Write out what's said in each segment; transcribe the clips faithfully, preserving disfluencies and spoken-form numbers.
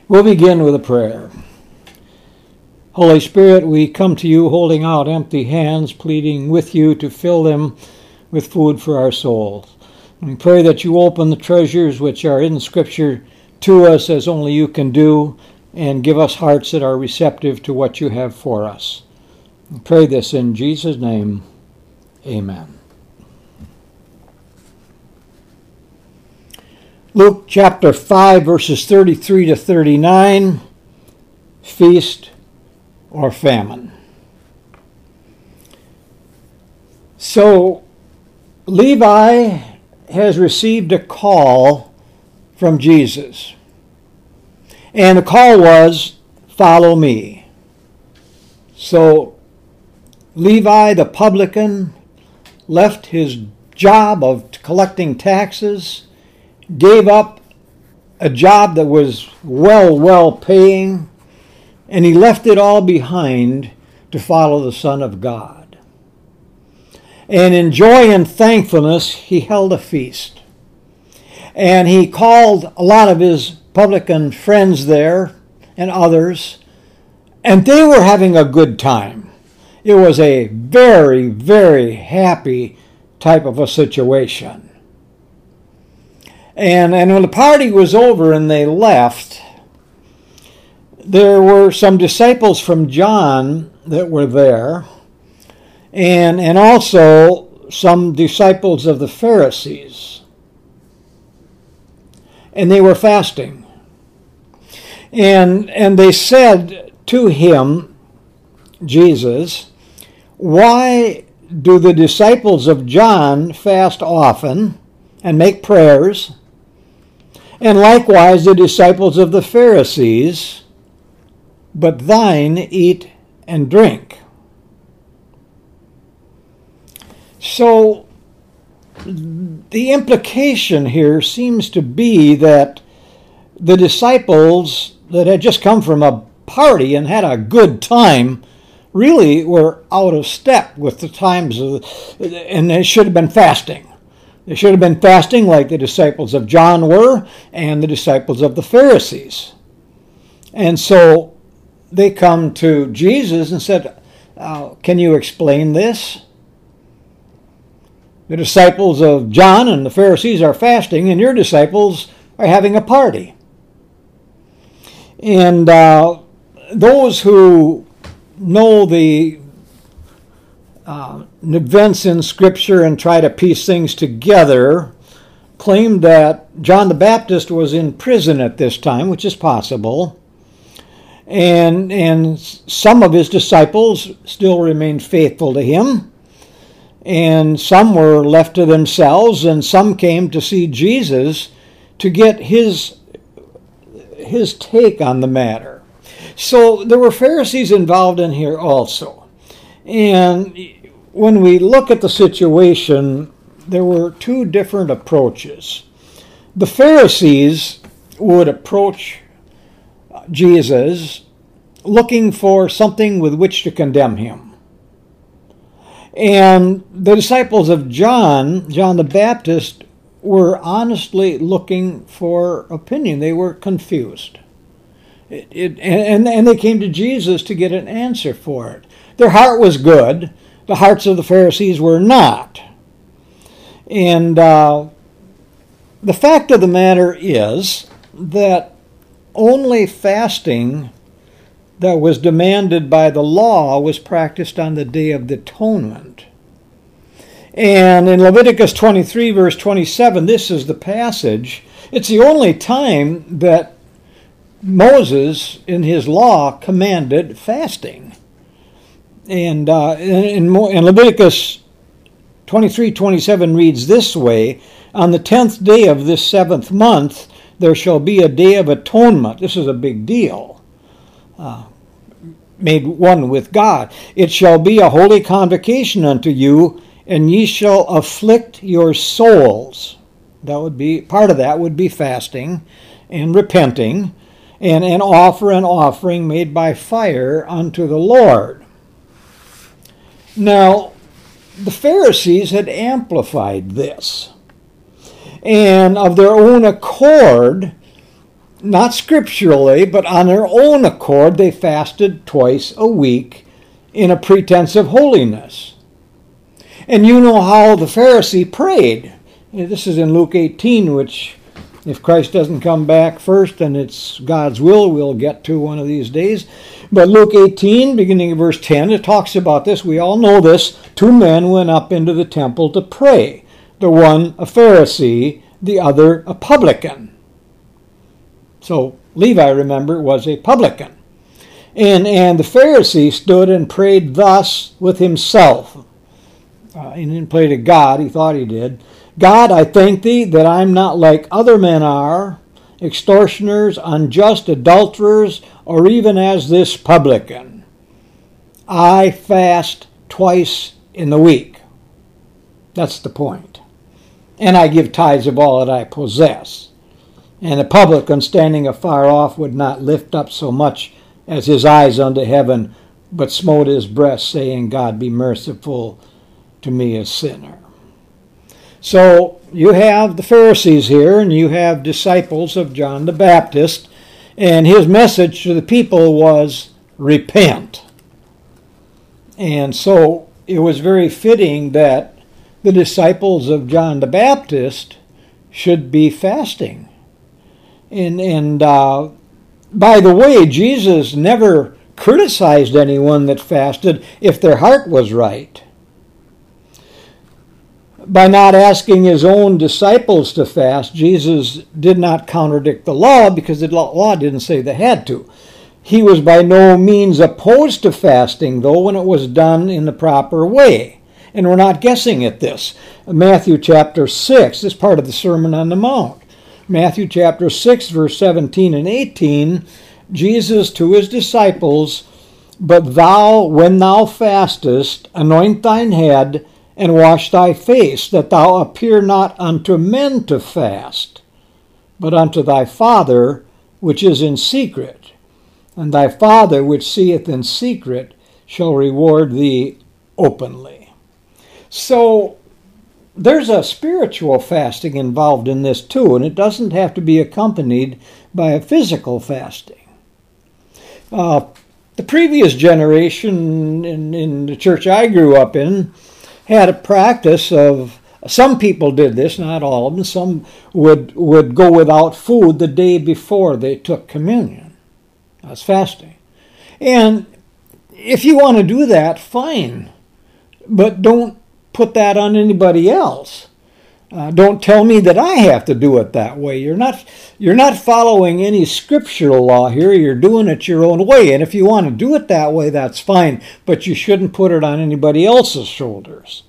We'll begin with a prayer. Holy Spirit, we come to you holding out empty hands, pleading with you to fill them with food for our souls. We pray that you open the treasures which are in Scripture to us as only you can do, and give us hearts that are receptive to what you have for us. We pray this in Jesus' name. Amen. Luke chapter five, verses thirty-three to thirty-nine, feast or famine. So Levi has received a call from Jesus. And the call was, follow me. So Levi the publican left his job of collecting taxes, gave up a job that was well, well paying, and he left it all behind to follow the Son of God. And in joy and thankfulness, he held a feast. And he called a lot of his publican friends there and others, and they were having a good time. It was a very, very happy type of a situation. And, and when the party was over and they left, there were some disciples from John that were there, and, and also some disciples of the Pharisees. And they were fasting. And, and they said to him, Jesus, why do the disciples of John fast often and make prayers, and likewise the disciples of the Pharisees, but thine eat and drink? So the implication here seems to be that the disciples that had just come from a party and had a good time really were out of step with the times of, and they should have been fasting. They should have been fasting like the disciples of John were and the disciples of the Pharisees. And so they come to Jesus and said, uh, can you explain this? The disciples of John and the Pharisees are fasting, and your disciples are having a party. And uh, those who know the uh, events in Scripture and try to piece things together claim that John the Baptist was in prison at this time, which is possible. And, and some of his disciples still remained faithful to him. And some were left to themselves, and some came to see Jesus to get his, his take on the matter. So there were Pharisees involved in here also. And when we look at the situation, there were two different approaches. The Pharisees would approach Jesus looking for something with which to condemn him. And the disciples of John, John the Baptist, were honestly looking for opinion. They were confused. It, it, and, and they came to Jesus to get an answer for it. Their heart was good. The hearts of the Pharisees were not. And uh, the fact of the matter is that only fasting that was demanded by the law was practiced on the Day of the Atonement. And in Leviticus twenty-three, verse twenty-seven, this is the passage. It's the only time that Moses, in his law, commanded fasting. And uh, in, in Leviticus twenty-three twenty-seven reads this way, on the tenth day of this seventh month, there shall be a day of atonement. This is a big deal. Uh, made one with God. It shall be a holy convocation unto you, and ye shall afflict your souls. That would be, part of that would be fasting and repenting, and, and offer an offering made by fire unto the Lord. Now, the Pharisees had amplified this, and of their own accord, not scripturally, but on their own accord, they fasted twice a week in a pretense of holiness. And you know how the Pharisee prayed. This is in Luke eighteen, which, if Christ doesn't come back first, and it's God's will, we'll get to one of these days. But Luke eighteen, beginning of verse ten, it talks about this. We all know this. Two men went up into the temple to pray. The one a Pharisee, the other a publican. So Levi, remember, was a publican. And, and the Pharisee stood and prayed thus with himself. Uh, he didn't pray to God, he thought he did. God, I thank thee that I'm not like other men are, extortioners, unjust, adulterers, or even as this publican. I fast twice in the week. That's the point. And I give tithes of all that I possess. And the publican standing afar off would not lift up so much as his eyes unto heaven, but smote his breast, saying, God, be merciful to me, a sinner. So you have the Pharisees here, and you have disciples of John the Baptist, and his message to the people was, repent. And so it was very fitting that the disciples of John the Baptist should be fasting. And, and uh, by the way, Jesus never criticized anyone that fasted if their heart was right. By not asking his own disciples to fast, Jesus did not contradict the law because the law didn't say they had to. He was by no means opposed to fasting, though, when it was done in the proper way. And we're not guessing at this. Matthew chapter six is part of the Sermon on the Mount. Matthew chapter six, verse seventeen and eighteen, Jesus to his disciples, but thou, when thou fastest, anoint thine head, and wash thy face, that thou appear not unto men to fast, but unto thy Father which is in secret. And thy Father which seeth in secret shall reward thee openly. So there's a spiritual fasting involved in this too, and it doesn't have to be accompanied by a physical fasting. Uh, the previous generation in, in the church I grew up in had a practice of, some people did this, not all of them, some would, would go without food the day before they took communion. That's fasting. And if you want to do that, fine. But don't put that on anybody else. Uh, don't tell me that I have to do it that way. You're not, you're not following any scriptural law here. You're doing it your own way. And if you want to do it that way, that's fine. But you shouldn't put it on anybody else's shoulders.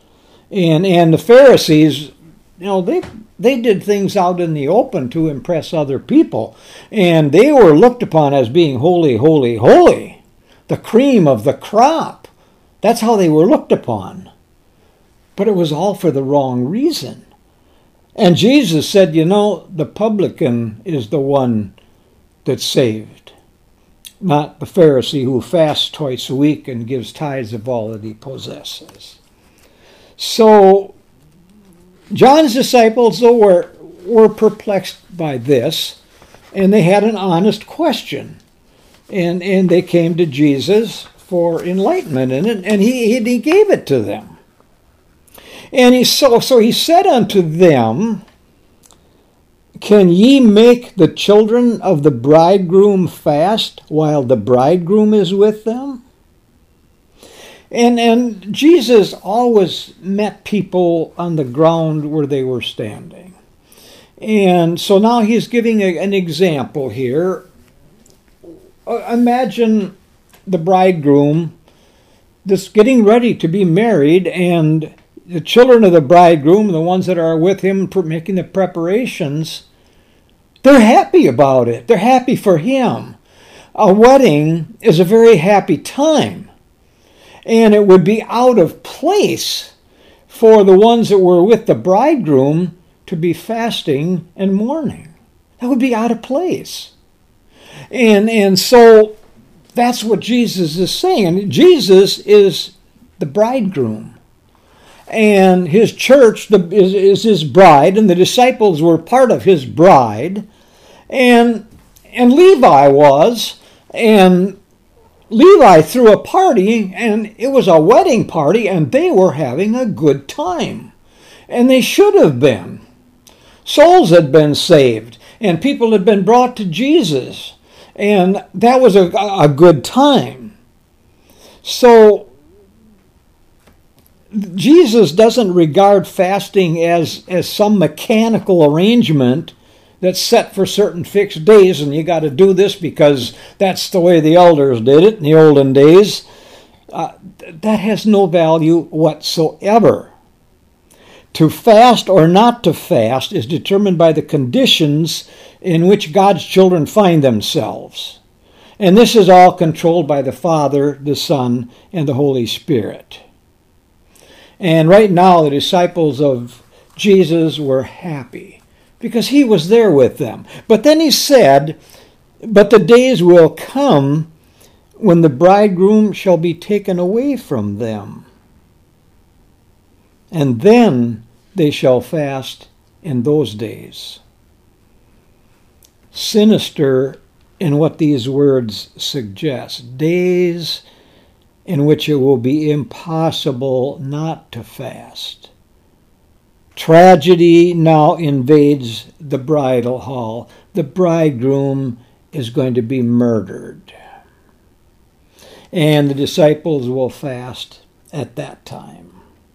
And and the Pharisees, you know, they they did things out in the open to impress other people. And they were looked upon as being holy, holy, holy. The cream of the crop. That's how they were looked upon. But it was all for the wrong reason. And Jesus said, you know, the publican is the one that's saved, not the Pharisee who fasts twice a week and gives tithes of all that he possesses. So John's disciples, though, were, were perplexed by this, and they had an honest question. And, and they came to Jesus for enlightenment in it, and he, he gave it to them. And he so, so he said unto them, can ye make the children of the bridegroom fast while the bridegroom is with them? And, and Jesus always met people on the ground where they were standing. And so now he's giving a, an example here. Imagine the bridegroom just getting ready to be married, and the children of the bridegroom, the ones that are with him making the preparations, they're happy about it. They're happy for him. A wedding is a very happy time. And it would be out of place for the ones that were with the bridegroom to be fasting and mourning. That would be out of place. And, and so that's what Jesus is saying. And Jesus is the bridegroom. And his church the, is, is his bride, and the disciples were part of his bride. And and Levi was, and Levi threw a party, and it was a wedding party, and they were having a good time. And they should have been. Souls had been saved, and people had been brought to Jesus, and that was a, a good time. So Jesus doesn't regard fasting as, as some mechanical arrangement that's set for certain fixed days, and you got to do this because that's the way the elders did it in the olden days. Uh, that has no value whatsoever. To fast or not to fast is determined by the conditions in which God's children find themselves. And this is all controlled by the Father, the Son, and the Holy Spirit. And right now the disciples of Jesus were happy because he was there with them. But then he said, but the days will come when the bridegroom shall be taken away from them. And then they shall fast in those days. Sinister in what these words suggest. Days in which it will be impossible not to fast. Tragedy now invades the bridal hall. The bridegroom is going to be murdered. And the disciples will fast at that time.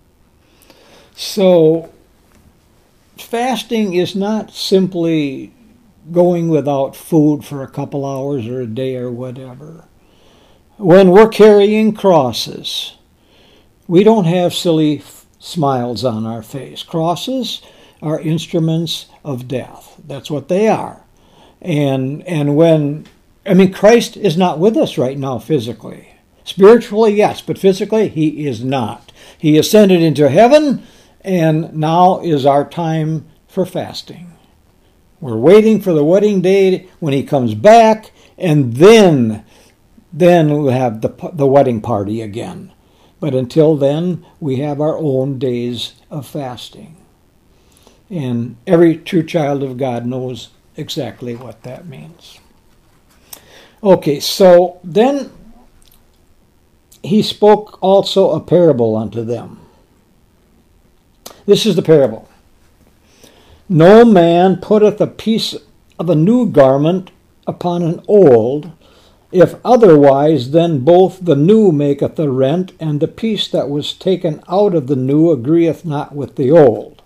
So, fasting is not simply going without food for a couple hours or a day or whatever. When we're carrying crosses, we don't have silly f- smiles on our face. Crosses are instruments of death. That's what they are. And and when, I mean, Christ is not with us right now physically. Spiritually, yes, but physically, he is not. He ascended into heaven, and now is our time for fasting. We're waiting for the wedding day when he comes back, and then, then we'll have the, the wedding party again. But until then, we have our own days of fasting. And every true child of God knows exactly what that means. Okay, so then he spoke also a parable unto them. This is the parable. No man putteth a piece of a new garment upon an old, if otherwise then both the new maketh a rent, and the piece that was taken out of the new agreeth not with the old.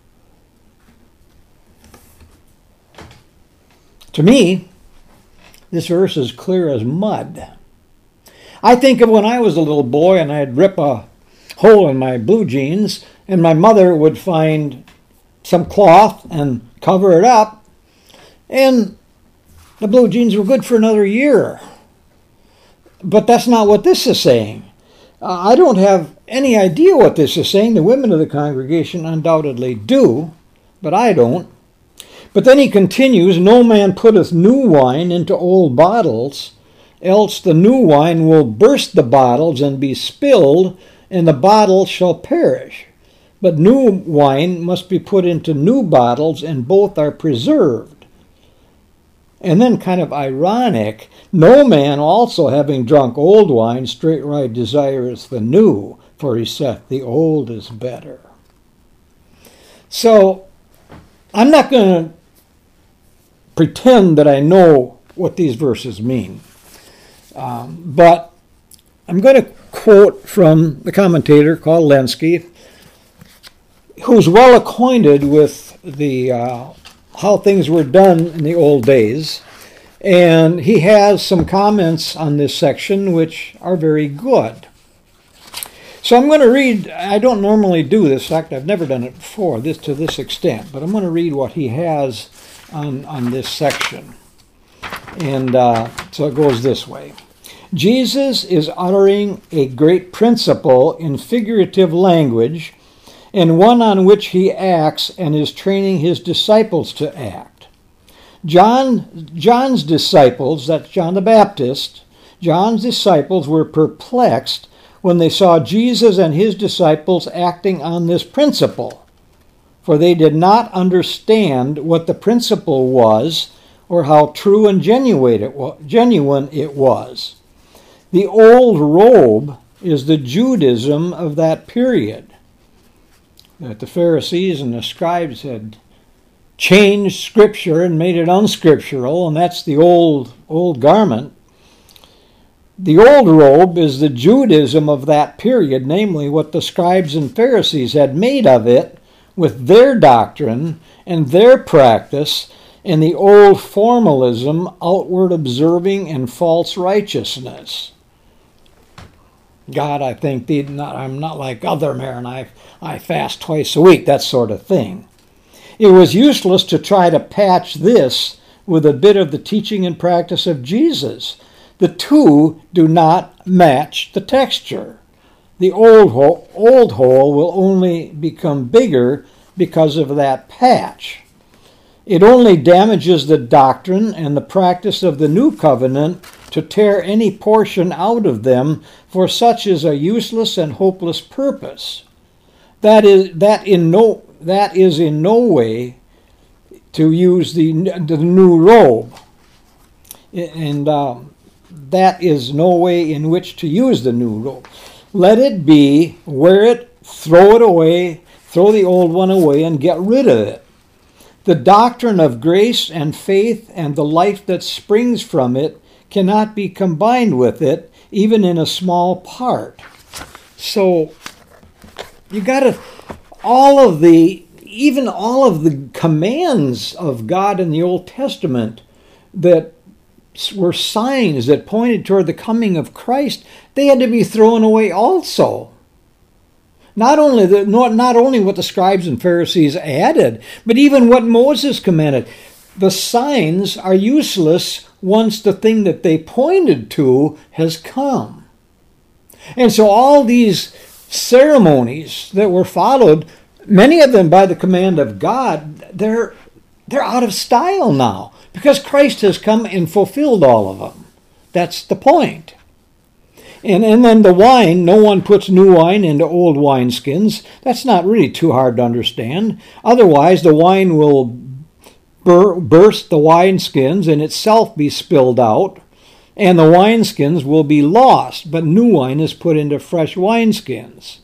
To me, this verse is clear as mud. I think of when I was a little boy and I'd rip a hole in my blue jeans, and my mother would find some cloth and cover it up, and the blue jeans were good for another year. But that's not what this is saying. Uh, I don't have any idea what this is saying. The women of the congregation undoubtedly do, but I don't. But then he continues, no man putteth new wine into old bottles, else the new wine will burst the bottles and be spilled, and the bottles shall perish. But new wine must be put into new bottles, and both are preserved. And then kind of ironic, no man also having drunk old wine straightway desireth the new, for he saith the old is better. So I'm not going to pretend that I know what these verses mean. Um, but I'm going to quote from the commentator called Lenski, who's well acquainted with the uh, how things were done in the old days, and he has some comments on this section which are very good. So I'm going to read, I don't normally do this, in fact I've never done it before, this to this extent, but I'm going to read what he has on, on this section. And uh, so it goes this way. Jesus is uttering a great principle in figurative language, and one on which he acts and is training his disciples to act. John, John's disciples, that's John the Baptist, John's disciples were perplexed when they saw Jesus and his disciples acting on this principle, for they did not understand what the principle was or how true and genuine it was. Genuine it was. The old robe is the Judaism of that period, that the Pharisees and the scribes had changed Scripture and made it unscriptural, and that's the old old garment. The old robe is the Judaism of that period, namely what the scribes and Pharisees had made of it with their doctrine and their practice, and the old formalism, outward observing, and false righteousness. God, I think, did not, I'm not like other men. I, I fast twice a week, that sort of thing. It was useless to try to patch this with a bit of the teaching and practice of Jesus. The two do not match the texture. The old hole, old hole will only become bigger because of that patch. It only damages the doctrine and the practice of the new covenant to tear any portion out of them, for such is a useless and hopeless purpose. That is that in no that is in no way to use the the new robe, and um, that is no way in which to use the new robe. Let it be, wear it, throw it away, throw the old one away, and get rid of it. The doctrine of grace and faith and the life that springs from it cannot be combined with it, even in a small part. So you got to, all of the, even all of the commands of God in the Old Testament that were signs that pointed toward the coming of Christ, they had to be thrown away also. Not only the, not, not only what the scribes and Pharisees added, but even what Moses commanded. The signs are useless once the thing that they pointed to has come. And so all these ceremonies that were followed, many of them by the command of God, they're they're out of style now because Christ has come and fulfilled all of them. That's the point. And, and then the wine, no one puts new wine into old wineskins. That's not really too hard to understand. Otherwise, the wine will bur- burst the wineskins and itself be spilled out, and the wineskins will be lost, but new wine is put into fresh wineskins.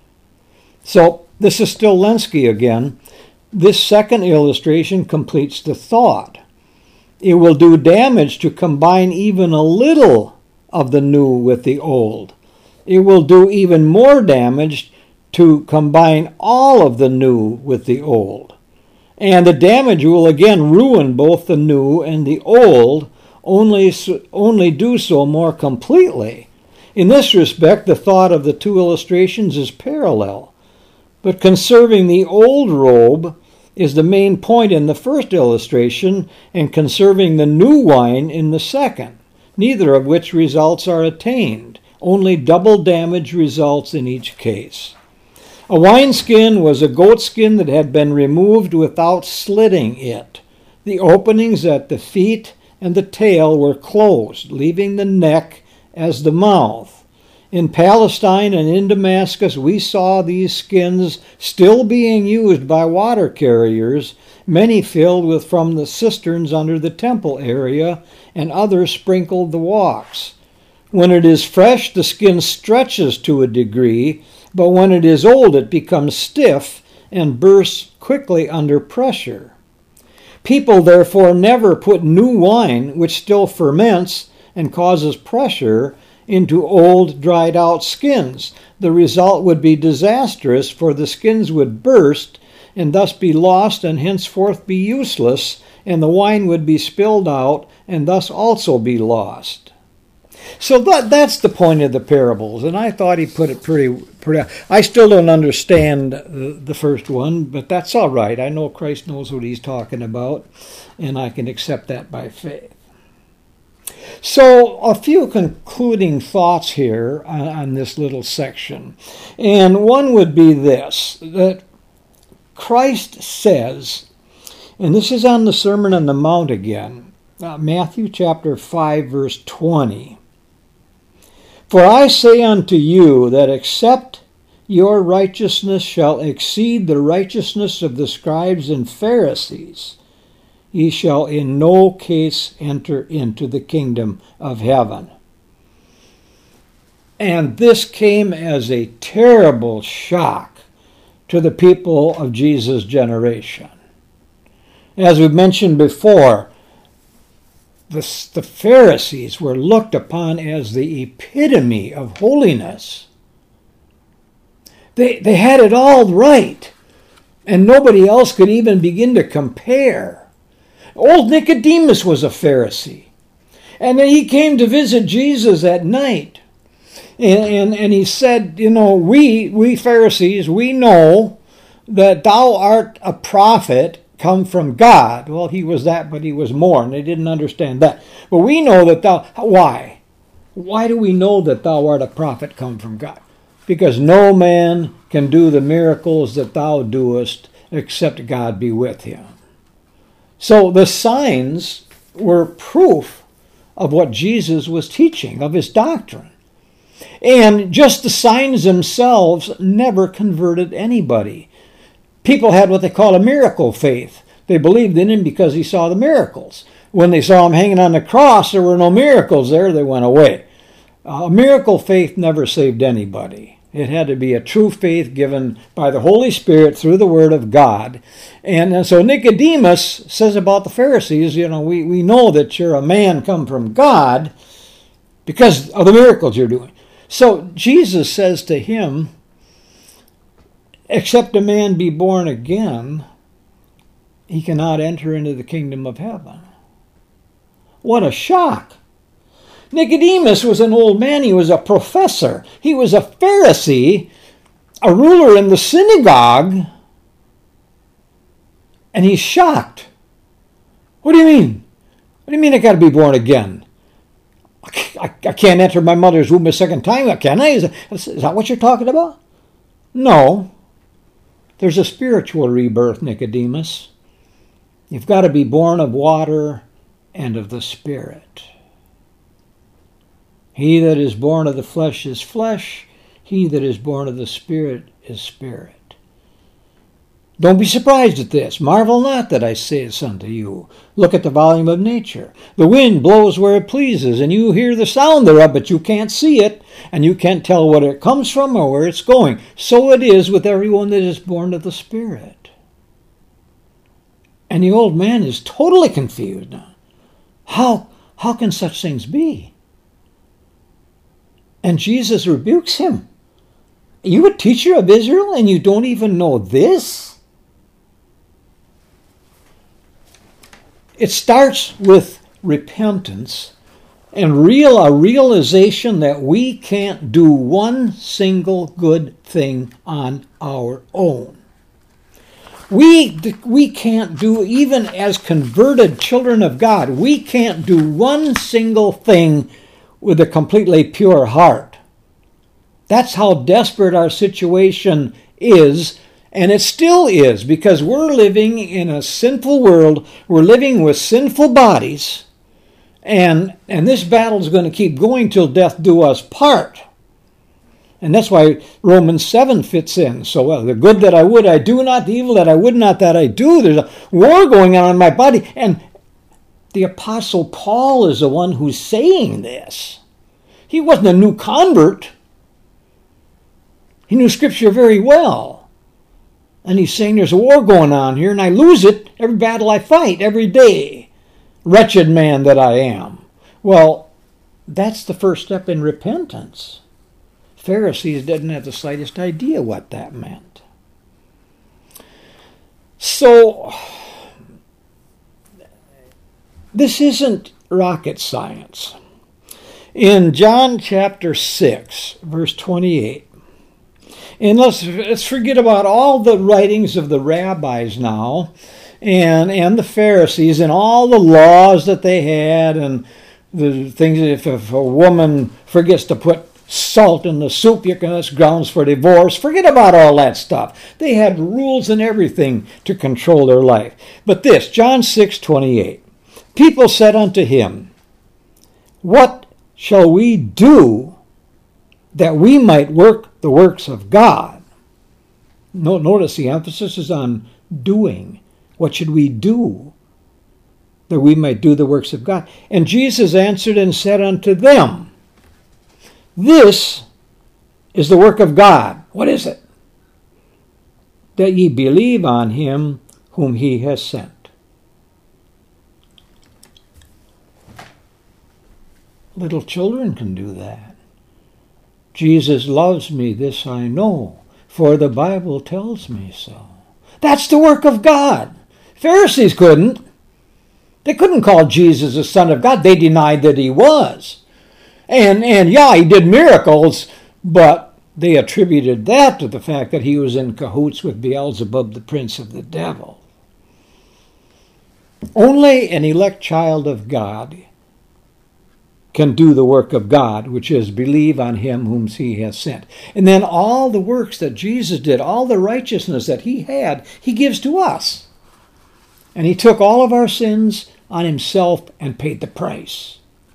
So this is still Lenski again. This second illustration completes the thought. It will do damage to combine even a little of the new with the old. It will do even more damage to combine all of the new with the old. And the damage will again ruin both the new and the old, only, only do so more completely. In this respect, the thought of the two illustrations is parallel. But conserving the old robe is the main point in the first illustration, and conserving the new wine in the second, neither of which results are attained. Only double damage results in each case. A wineskin was a goatskin that had been removed without slitting it. The openings at the feet and the tail were closed, leaving the neck as the mouth. In Palestine and in Damascus, we saw these skins still being used by water carriers, many filled with from the cisterns under the temple area, and others sprinkled the walks. When it is fresh, the skin stretches to a degree, but when it is old, it becomes stiff and bursts quickly under pressure. People, therefore, never put new wine, which still ferments and causes pressure, into old, dried-out skins. The result would be disastrous, for the skins would burst and thus be lost and henceforth be useless, and the wine would be spilled out and thus also be lost. So that, that's the point of the parables, and I thought he put it pretty, pretty... I still don't understand the, the first one, but that's all right. I know Christ knows what he's talking about, and I can accept that by faith. So a few concluding thoughts here on, on this little section. And one would be this, that Christ says, and this is on the Sermon on the Mount again, uh, Matthew chapter five, verse twenty. For I say unto you that except your righteousness shall exceed the righteousness of the scribes and Pharisees, ye shall in no case enter into the kingdom of heaven. And this came as a terrible shock to the people of Jesus' generation. As we've mentioned before, the, the Pharisees were looked upon as the epitome of holiness. They, they had it all right, and nobody else could even begin to compare. Old Nicodemus was a Pharisee, and then he came to visit Jesus at night. And, and, and he said, you know, we, we Pharisees, we know that thou art a prophet come from God. Well, he was that, but he was more, and they didn't understand that. But we know that thou, why? Why do we know that thou art a prophet come from God? Because no man can do the miracles that thou doest except God be with him. So the signs were proof of what Jesus was teaching, of his doctrine. And just the signs themselves never converted anybody. People had what they call a miracle faith. They believed in him because he saw the miracles. When they saw him hanging on the cross, there were no miracles there. They went away. A miracle faith never saved anybody. It had to be a true faith given by the Holy Spirit through the Word of God. And, and so Nicodemus says about the Pharisees, you know, we, we know that you're a man come from God because of the miracles you're doing. So Jesus says to him, except a man be born again, he cannot enter into the kingdom of heaven. What a shock. Nicodemus was an old man. He was a professor. He was a Pharisee, a ruler in the synagogue, and he's shocked. What do you mean? What do you mean I got to be born again? I, I can't enter my mother's womb a second time, can I? Is that, is that what you're talking about? No. There's a spiritual rebirth, Nicodemus. You've got to be born of water and of the Spirit. He that is born of the flesh is flesh. He that is born of the Spirit is spirit. Don't be surprised at this. Marvel not that I say this unto you. Look at the volume of nature. The wind blows where it pleases, and you hear the sound thereof, but you can't see it, and you can't tell where it comes from or where it's going. So it is with everyone that is born of the Spirit. And the old man is totally confused now. How, how can such things be? And Jesus rebukes him. Are you a teacher of Israel and you don't even know this? It starts with repentance and real a realization that we can't do one single good thing on our own. We, we can't do, even as converted children of God, we can't do one single thing with a completely pure heart. That's how desperate our situation is, and it still is, because we're living in a sinful world. We're living with sinful bodies, and, and this battle is going to keep going till death do us part. And that's why Romans seven fits in so well. The good that I would, I do not. The evil that I would not, that I do. There's a war going on in my body. And the Apostle Paul is the one who's saying this. He wasn't a new convert. He knew Scripture very well. And he's saying there's a war going on here, and I lose it every battle I fight, every day. Wretched man that I am. Well, that's the first step in repentance. Pharisees didn't have the slightest idea what that meant. So, this isn't rocket science. In John chapter six, verse twenty-eight, and let's, let's forget about all the writings of the rabbis now, and, and the Pharisees, and all the laws that they had, and the things that if, if a woman forgets to put salt in the soup, you can, that's grounds for divorce. Forget about all that stuff. They had rules and everything to control their life. But this, John six twenty-eight, people said unto him, what shall we do that we might work the works of God? No, notice the emphasis is on doing. What should we do? that we might do the works of God. And Jesus answered and said unto them, this is the work of God. What is it? That ye believe on him whom he has sent. Little children can do that. Jesus loves me, this I know, for the Bible tells me so. That's the work of God. Pharisees couldn't. They couldn't call Jesus the Son of God. They denied that he was. And, and yeah, he did miracles, but they attributed that to the fact that he was in cahoots with Beelzebub, the prince of the devil. Only an elect child of God can do the work of God, which is believe on him whom he has sent. And then all the works that Jesus did, all the righteousness that he had, he gives to us. And he took all of our sins on himself and paid the price.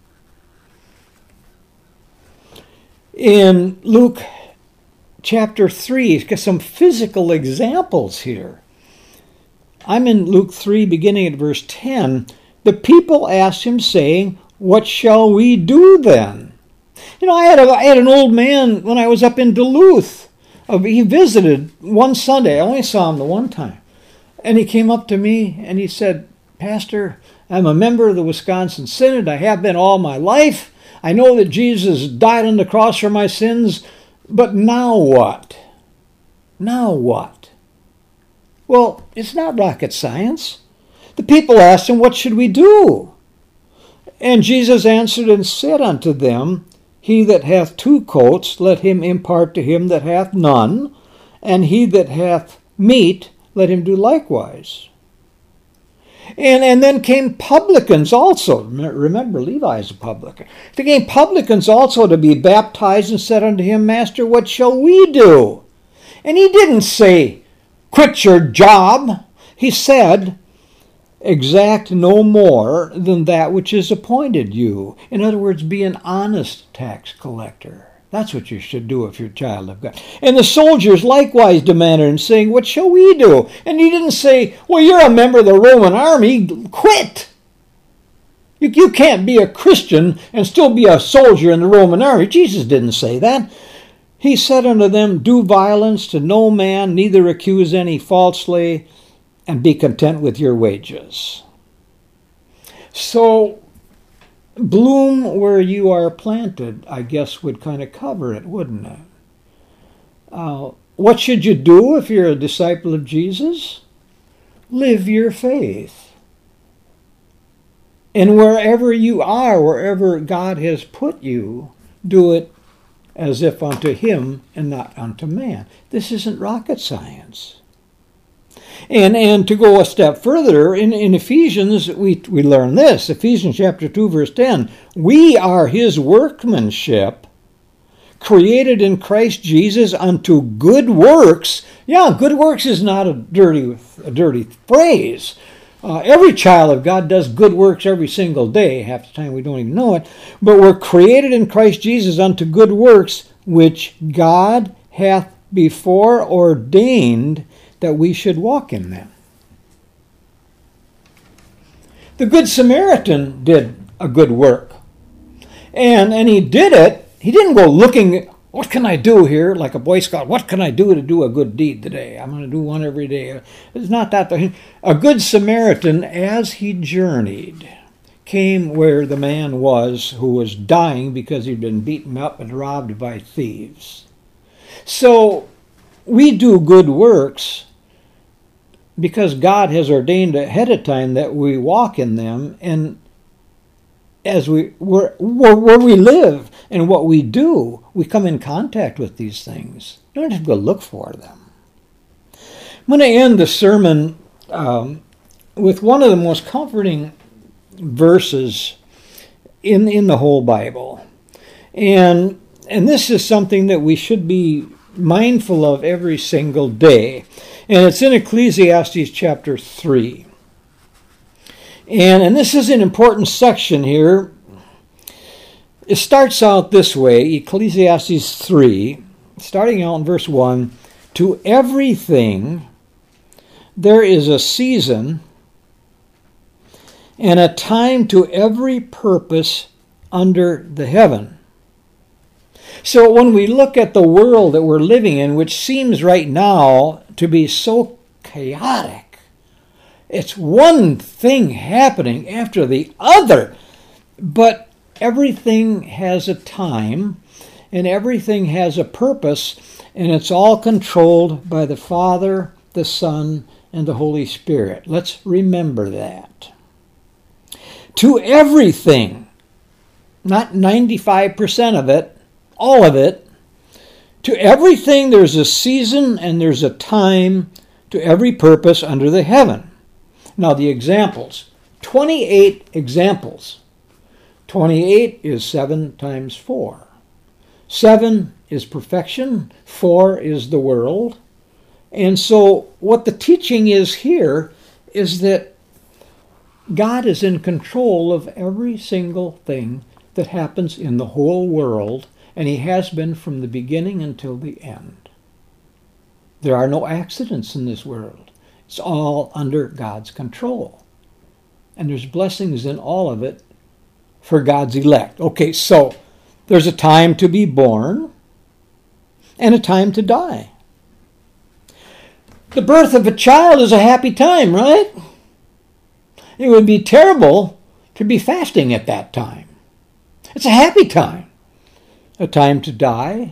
In Luke chapter three, got some physical examples here. I'm in Luke three, beginning at verse ten. The people asked him, saying, what shall we do then? You know, I had, a, I had an old man when I was up in Duluth. Uh, he visited one Sunday. I only saw him the one time. And he came up to me and he said, Pastor, I'm a member of the Wisconsin Synod. I have been all my life. I know that Jesus died on the cross for my sins, but now what? Now what? Well, it's not rocket science. The people asked him, what should we do? And Jesus answered and said unto them, he that hath two coats, let him impart to him that hath none, and he that hath meat, let him do likewise. And, and then came publicans also. Remember, Levi is a publican. There came publicans also to be baptized and said unto him, Master, what shall we do? And he didn't say, quit your job. He said, exact no more than that which is appointed you. In other words, be an honest tax collector. That's what you should do if you're a child of God. And the soldiers likewise demanded him, saying, what shall we do? And he didn't say, well, you're a member of the Roman army. Quit. You, you can't be a Christian and still be a soldier in the Roman army. Jesus didn't say that. He said unto them, do violence to no man, neither accuse any falsely, and be content with your wages. So, bloom where you are planted, I guess, would kind of cover it, wouldn't it? Uh, what should you do if you're a disciple of Jesus? Live your faith. And wherever you are, wherever God has put you, do it as if unto him and not unto man. This isn't rocket science. And and to go a step further, in, in Ephesians, we, we learn this. Ephesians chapter two, verse ten. We are his workmanship, created in Christ Jesus unto good works. Yeah, good works is not a dirty, a dirty phrase. Uh, every child of God does good works every single day. Half the time we don't even know it. But we're created in Christ Jesus unto good works, which God hath before ordained that we should walk in them. The Good Samaritan did a good work. And, and he did it. He didn't go looking, what can I do here? Like a Boy Scout, what can I do to do a good deed today? I'm going to do one every day. It's not that. A Good Samaritan, as he journeyed, came where the man was who was dying because he'd been beaten up and robbed by thieves. So we do good works because God has ordained ahead of time that we walk in them, and as we where, where we live and what we do, we come in contact with these things. You don't have to go look for them. I'm going to end the sermon um, with one of the most comforting verses in in the whole Bible, and and this is something that we should be mindful of every single day. And it's in Ecclesiastes chapter three. And, and this is an important section here. It starts out this way, Ecclesiastes three, starting out in verse one. To everything there is a season, and a time to every purpose under the heaven. So when we look at the world that we're living in, which seems right now to be so chaotic, it's one thing happening after the other, but everything has a time and everything has a purpose, and it's all controlled by the Father, the Son, and the Holy Spirit. Let's remember that. To everything, not ninety-five percent of it, all of it, to everything there's a season and there's a time to every purpose under the heaven. Now the examples, twenty-eight examples. twenty-eight is seven times four. seven is perfection, four is the world. And so what the teaching is here is that God is in control of every single thing that happens in the whole world, and he has been from the beginning until the end. There are no accidents in this world. It's all under God's control. And there's blessings in all of it for God's elect. Okay, so there's a time to be born and a time to die. The birth of a child is a happy time, right? It would be terrible to be fasting at that time. It's a happy time. A time to die,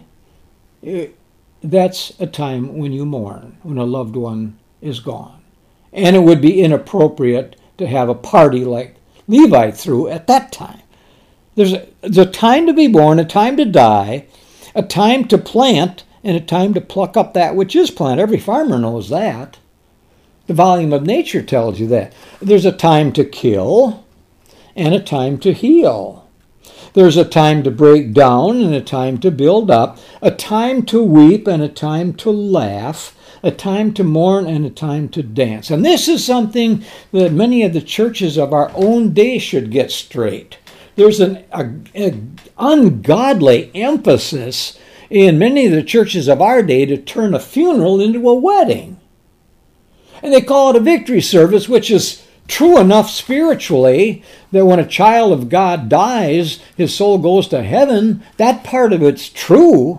that's a time when you mourn, when a loved one is gone. And it would be inappropriate to have a party like Levi threw at that time. There's a, there's a time to be born, a time to die, a time to plant, and a time to pluck up that which is planted. Every farmer knows that. The volume of nature tells you that. There's a time to kill and a time to heal. There's a time to break down and a time to build up, a time to weep and a time to laugh, a time to mourn and a time to dance. And this is something that many of the churches of our own day should get straight. There's an a, a ungodly emphasis in many of the churches of our day to turn a funeral into a wedding. And they call it a victory service, which is true enough spiritually that when a child of God dies, his soul goes to heaven. That part of it's true.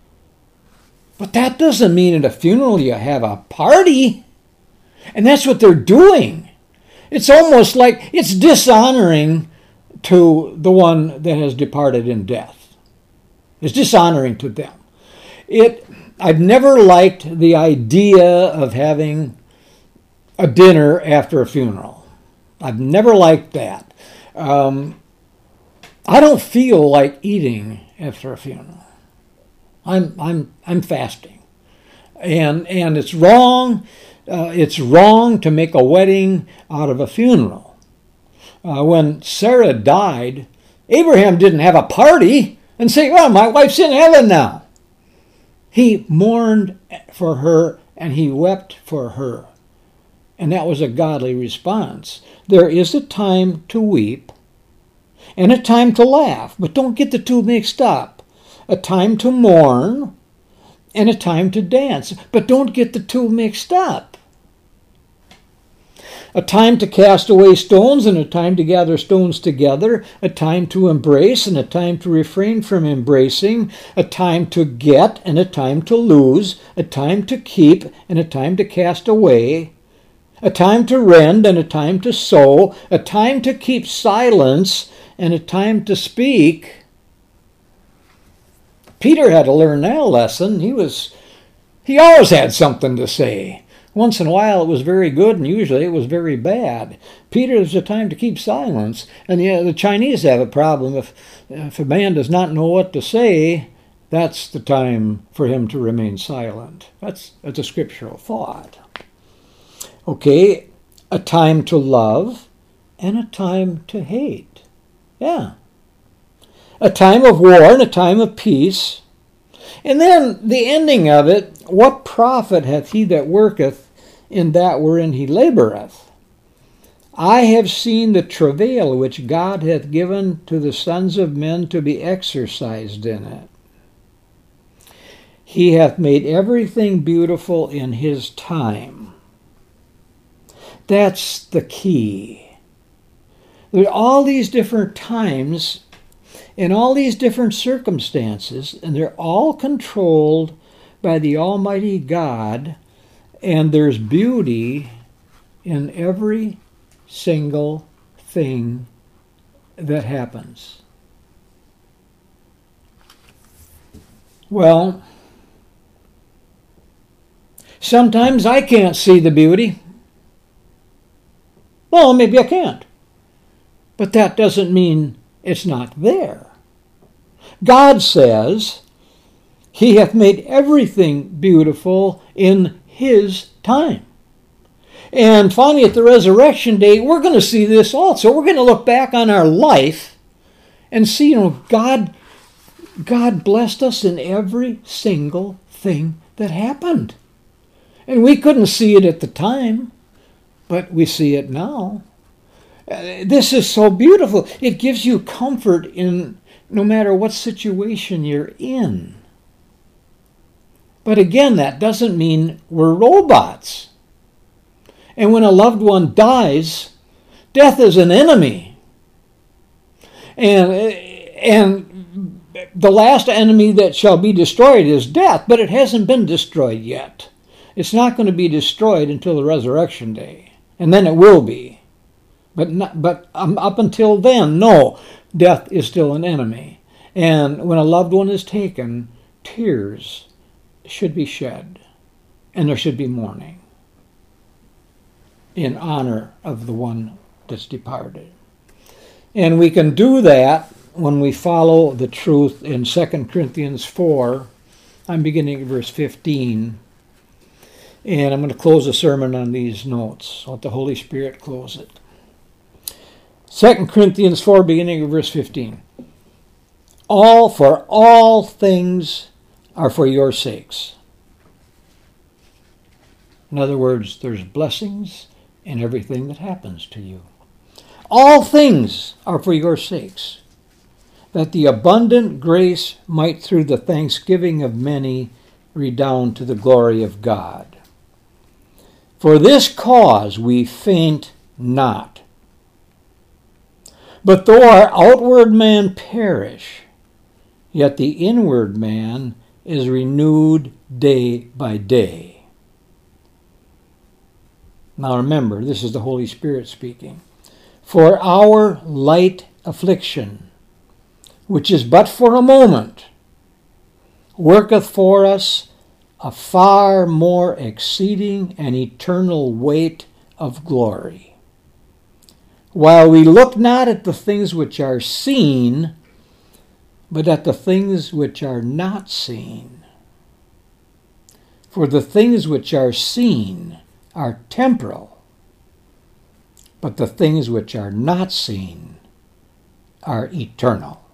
But that doesn't mean at a funeral you have a party. And that's what they're doing. It's almost like it's dishonoring to the one that has departed in death. It's dishonoring to them. It, I've never liked the idea of having a dinner after a funeral. I've never liked that. Um, I don't feel like eating after a funeral. I'm I'm I'm fasting, and and it's wrong. Uh, it's wrong to make a wedding out of a funeral. Uh, when Sarah died, Abraham didn't have a party and say, "Well, my wife's in heaven now." He mourned for her and he wept for her. And that was a godly response. There is a time to weep and a time to laugh, but don't get the two mixed up. A time to mourn and a time to dance, but don't get the two mixed up. A time to cast away stones and a time to gather stones together, a time to embrace and a time to refrain from embracing, a time to get and a time to lose, a time to keep and a time to cast away, a time to rend and a time to sow, a time to keep silence and a time to speak. Peter had to learn that lesson. He was, he always had something to say. Once in a while it was very good and usually it was very bad. Peter, there's a time to keep silence. And yeah, the Chinese have a problem. If, if a man does not know what to say, that's the time for him to remain silent. That's, that's a scriptural thought. Okay, a time to love and a time to hate. Yeah. A time of war and a time of peace. And then the ending of it, what profit hath he that worketh in that wherein he laboureth? I have seen the travail which God hath given to the sons of men to be exercised in it. He hath made everything beautiful in his time. That's the key. There are all these different times and all these different circumstances, and they're all controlled by the Almighty God, and there's beauty in every single thing that happens. Well, sometimes I can't see the beauty. Well, maybe I can't. But that doesn't mean it's not there. God says He hath made everything beautiful in His time. And finally, at the resurrection day, we're going to see this also. We're going to look back on our life and see, you know, God, God blessed us in every single thing that happened. And we couldn't see it at the time, but we see it now. Uh, this is so beautiful. It gives you comfort in no matter what situation you're in. But again, that doesn't mean we're robots. And when a loved one dies, death is an enemy. And, and the last enemy that shall be destroyed is death, but it hasn't been destroyed yet. It's not going to be destroyed until the resurrection day. And then it will be. But not, but um, up until then, no, death is still an enemy. And when a loved one is taken, tears should be shed. And there should be mourning in honor of the one that's departed. And we can do that when we follow the truth in Second Corinthians four. I'm beginning at verse fifteen. And I'm going to close the sermon on these notes. Let the Holy Spirit close it. Second Corinthians four, beginning of verse fifteen. All for all things are for your sakes. In other words, there's blessings in everything that happens to you. All things are for your sakes, that the abundant grace might through the thanksgiving of many redound to the glory of God. For this cause we faint not. But though our outward man perish, yet the inward man is renewed day by day. Now remember, this is the Holy Spirit speaking. For our light affliction, which is but for a moment, worketh for us a far more exceeding and eternal weight of glory. While we look not at the things which are seen, but at the things which are not seen. For the things which are seen are temporal, but the things which are not seen are eternal.